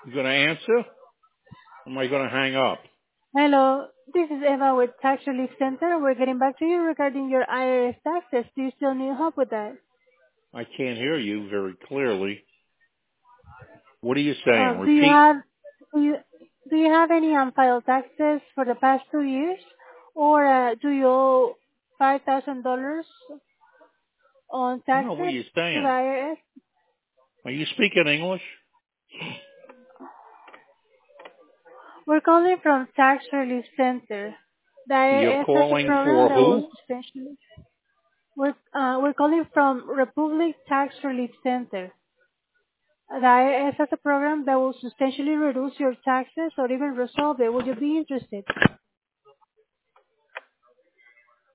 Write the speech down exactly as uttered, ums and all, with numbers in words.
You going to answer? Or am I going to hang up? Hello, this is Eva with Tax Relief Center. We're getting back to you regarding your I R S taxes. Do you still need help with that? I can't hear you very clearly. What are you saying? Uh, do you Repeat. have do you do you have any unfiled taxes for the past two years, or uh, do you owe five thousand dollars on No, what are taxes you to the saying? I R S? Are you speaking English? We're calling from Tax Relief Center. The You're I R S has a calling program for that who? will essentially we're uh, we're calling from Republic Tax Relief Center. The I R S has a program that will substantially reduce your taxes or even resolve it. Would you be interested?